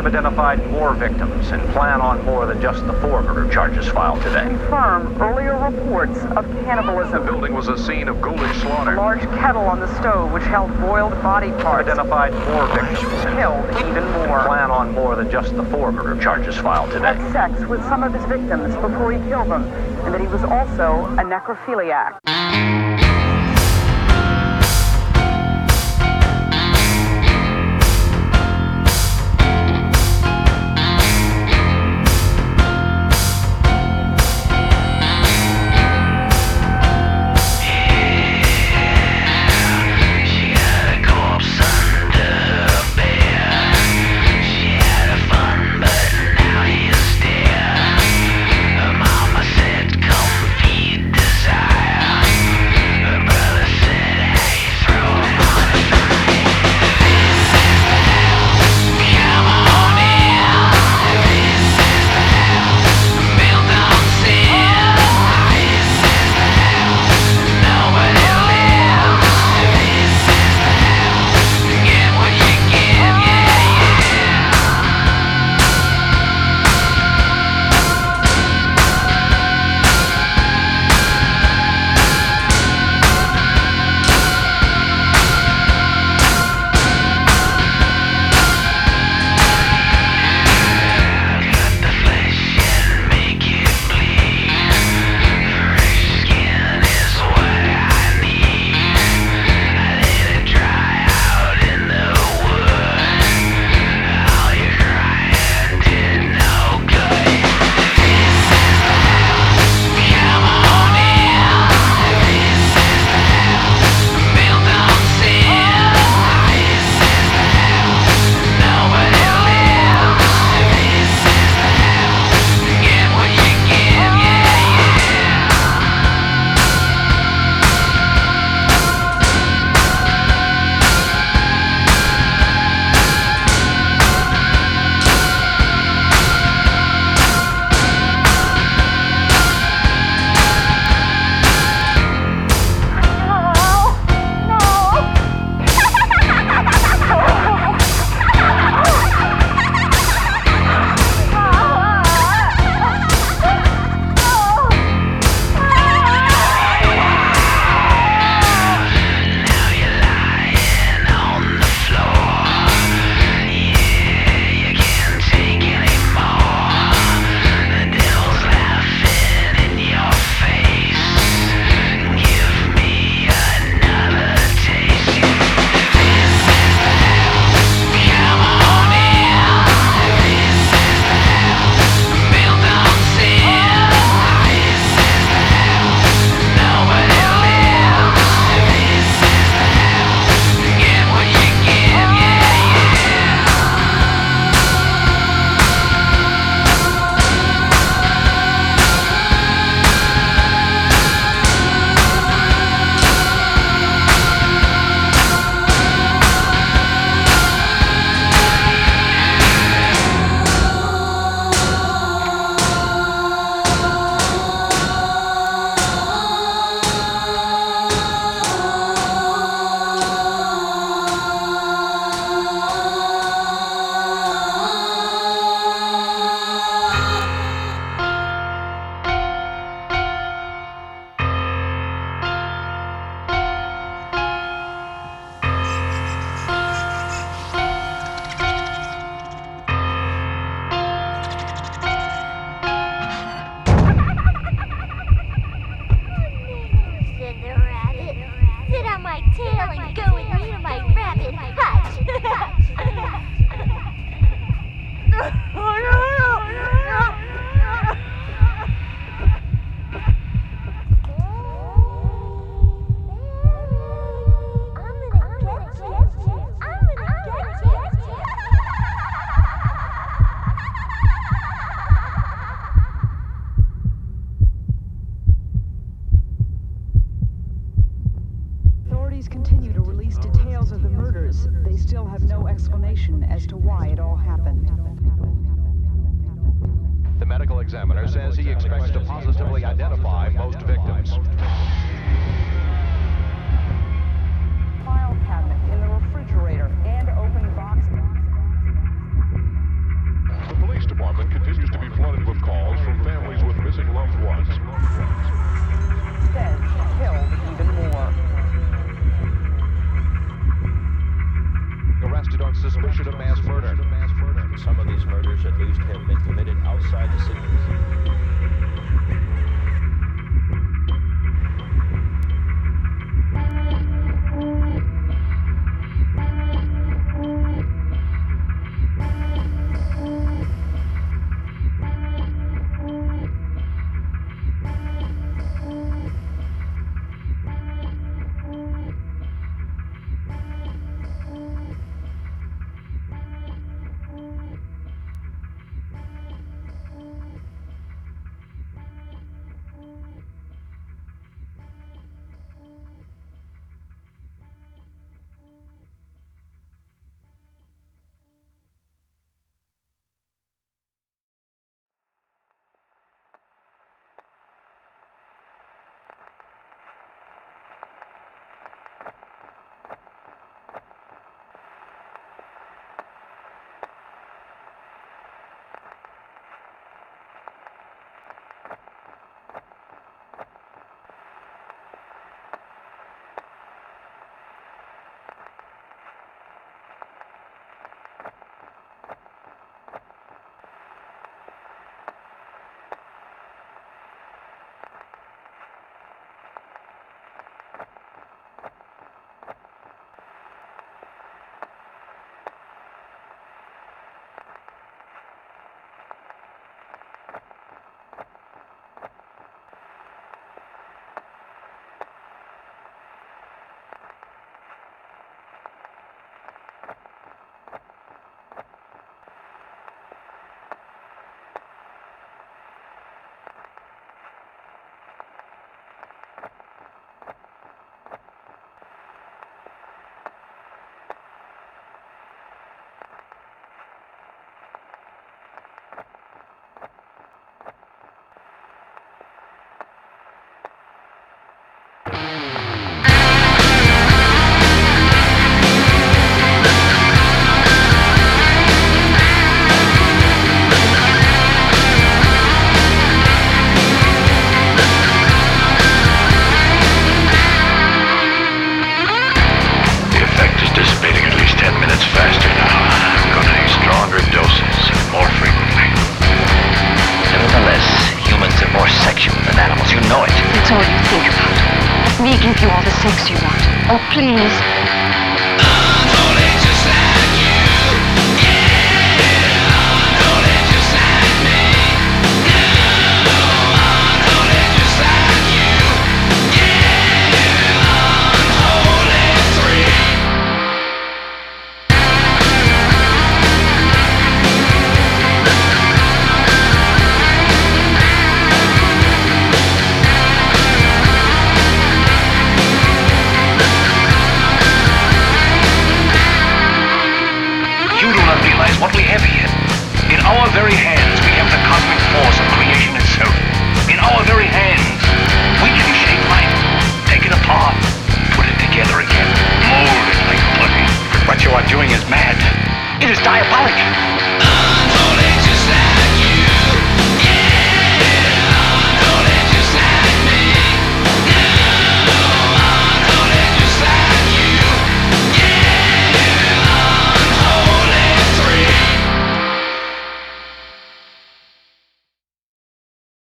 identified more victims and plan on more than just the 4 murder charges filed today. Confirm earlier reports of cannibalism. The building was a scene of ghoulish slaughter. A large kettle on the stove which held boiled body parts. Identified more victims and killed even more. Plan on more than just the 4 murder charges filed today. Had sex with some of his victims before he killed them, and that he was also a necrophiliac. medical examiner says he expects to positively identify most victims. File cabinet in the refrigerator and open box. That's all you think about. Let me give you all the sex you want. Oh, please.